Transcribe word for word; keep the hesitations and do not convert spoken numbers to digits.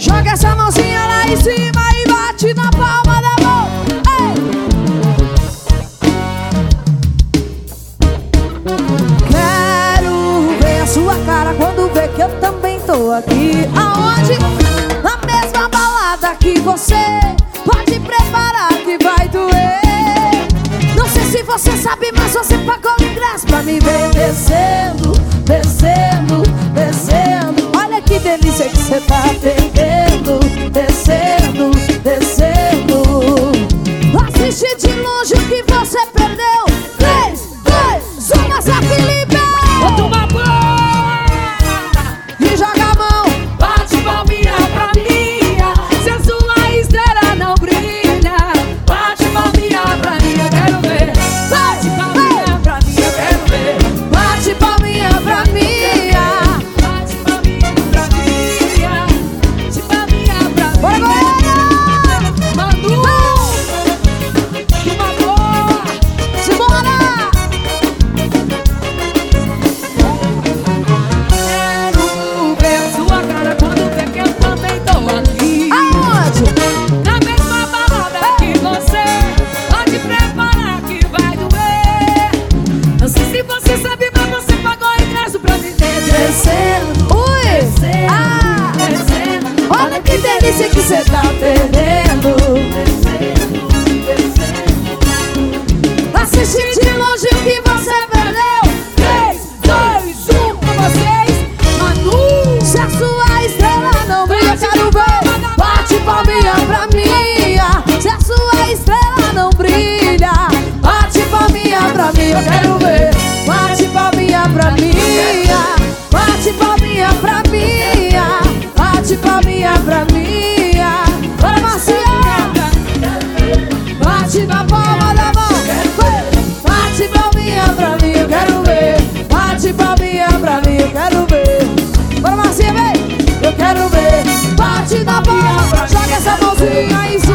Joga essa mãozinha lá em cima e bate na palma da mão. Ei! Quero ver a sua cara quando vê que eu também tô aqui. Aonde? Na mesma balada que você. Pode preparar que vai doer. Não sei se você sabe, mas você pagou o ingresso pra me ver descendo, descendo, descendo. Olha que delícia que você tá perdendo. Descendo, descendo. Assiste de longe o que você perdeu. Três, dois, um, mas a Felipe. Bota uma bola E joga a mão. bate palminha pra minha. Se a sua estrela não brilha, bate palminha pra mim, eu quero ver. Bate palminha pra mim, eu quero ver. Bate palminha pra mim. Bate palminha pra mim. Bate palminha pra mim. Bora, Goiânia! Manu, uma boa. Simbora! Quero ver sua cara quando vê que eu também tô aqui. Aonde? Na mesma balada que você. Pode preparar que vai doer. Não sei se você sabe, mas você pagou o ingresso pra me ver Descendo. Ui! descendo, Ah! descendo. Olha que delícia que você tá perdendo. Assiste de longe o que você perdeu. três, dois, um, com vocês, Manu. Se a sua estrela não brilha, quero ver. Bate palminha pra mim. Se a sua estrela não brilha, bate palminha pra mim, eu quero ver. Bate palminha pra mim. Bate palminha pra mim. Bate palminha pra mim. Bora, Marcial. Bate na palma da mão. Bate palminha pra mim, eu quero ver. Bate palminha pra mim, eu quero ver. Bora, Marcinha, vem. Eu quero ver. Bate na palma, joga essa mãozinha em cima.